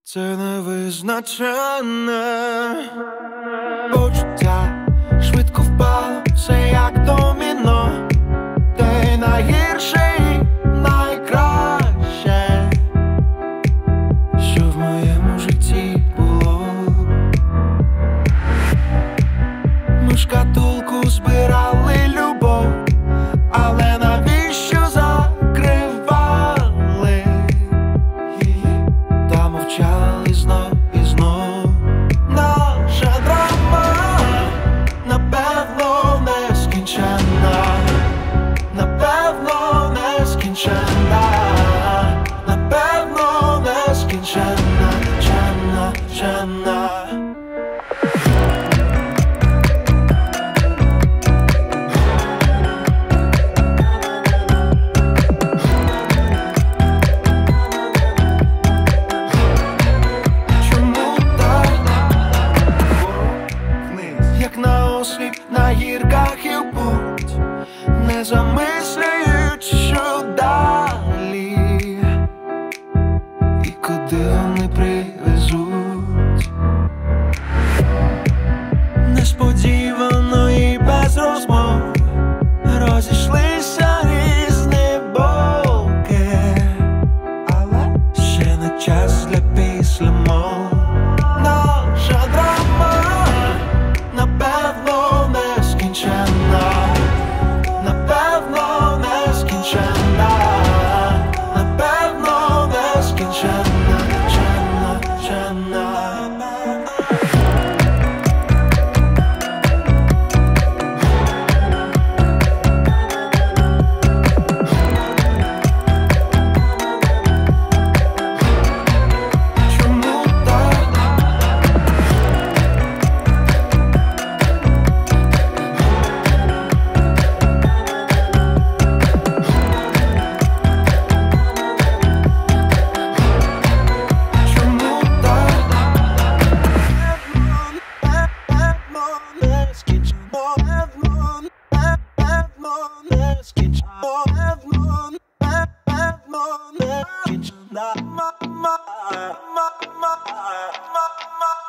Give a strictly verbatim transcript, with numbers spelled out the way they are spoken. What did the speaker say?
Це невизначене почуття швидко впало, все як доміно. Ти найгірше і найкраще, що в моєму житті було. Ми шкатулку збирали любов, але навіщо закривали її та мовчали знов і знов. Наша драма напевно нескінченна, напевно нескінченна, напевно нескінченна, ченна, ченна. На гірках і в путь, не замислюючи, що далі і куди вони привезуть. Несподівано і без розмов розійшлися різні боки, але ще не час для післямов. Наша драма напевно нескінченна, напевно нескінченна, напевно нескінченна, ченна, ченна. Mama, mama, mama, mama, mama.